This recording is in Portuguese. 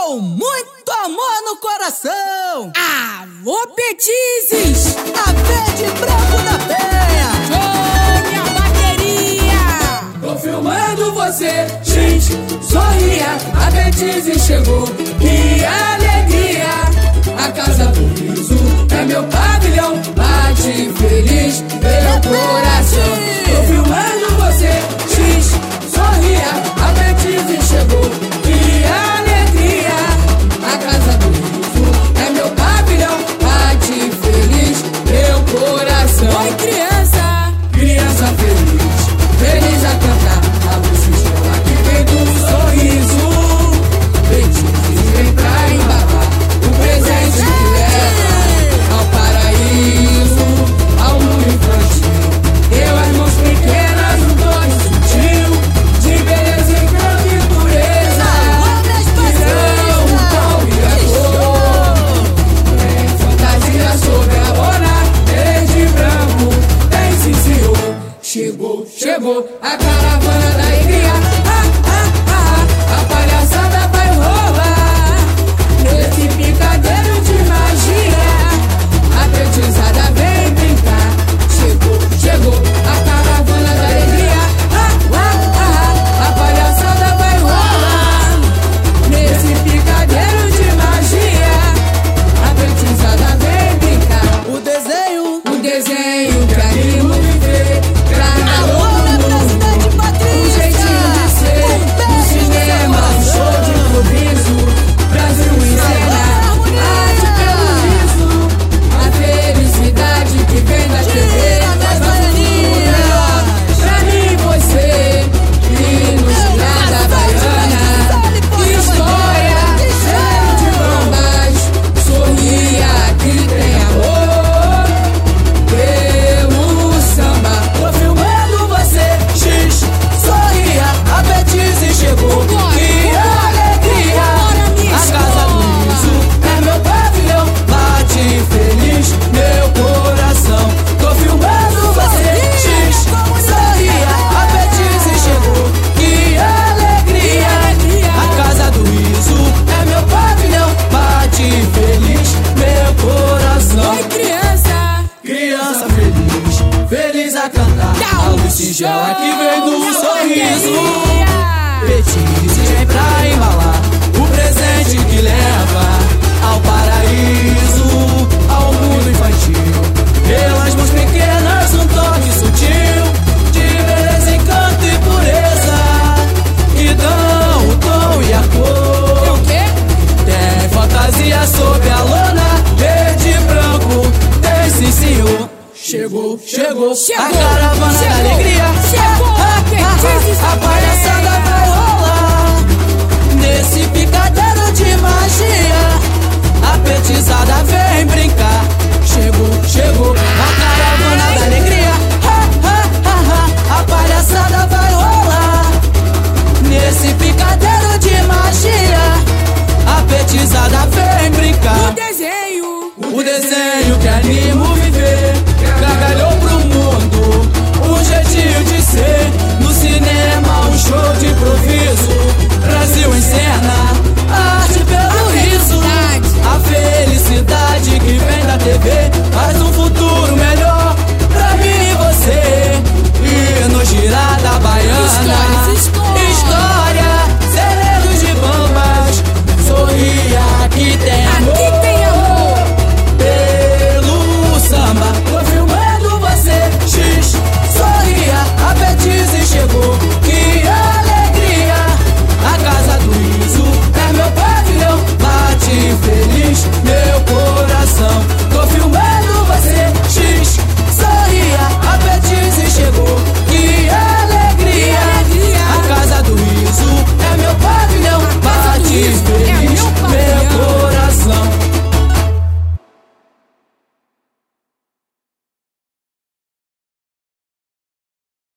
com muito amor no coração. Alô, Petizes! A verde branco da penha. Jogue a bateria! Tô filmando você, gente, sorria. A Petizes chegou, que alegria. A casa do riso é meu pavilhão, bate feliz, meu coração. Tô filmando você, gente, sorria. A Petizes chegou, que alegria. A casa do riso é meu pavilhão, bate feliz, meu coração. Oi, criança! Criança feliz, feliz a cantar. A luz estrela que vem do sorriso. Petizes vem pra embalar o presente que leva ao paraíso, ao mundo infantil. Eu, as mãos pequenas, um toque sutil de beleza, encanto e pureza. Tirão, o tom e a cor. Tem fantasia sobre a lona, verde e branco. Tem sim, senhor. Chegou a caravana da alegria. A palhaçada vai rolar nesse picadeiro de magia. A petizada vem brincar. Chegou a caravana da alegria. A palhaçada vai rolar nesse picadeiro de magia. A petizada vem brincar. O desenho Que anima o viver. Alô, minha presidente Um Patrícia. jeitinho de ser, no cinema, um show de improviso. Brasil em cena, arte pelo riso. A felicidade que vem da TV, das baianinhas. Pra mim e você, hinos lá da Baiana. História, cheio de bombas. Sorria que tem amor pelo samba. Tô filmando você, X, sorria. A Petizes chegou, que alegria. A casa do riso é meu pavilhão, bate feliz meu coração. Tô filmando você, X, sorria. A Petizes chegou, que alegria. A casa do riso é meu pavilhão, bate feliz meu coração. Oi, criança! Criança feliz, feliz a cantar. A luz singela que vem do sorriso. Petizes vem pra embalar o presente que leva ao paraíso, ao mundo infantil. Pelas mãos pequenas, um toque sutil de beleza, encanto e pureza, que dão o tom e a cor. O quê? Tem fantasia sob a lona, verde e branco. Tem sim, senhor. Chegou a caravana da alegria.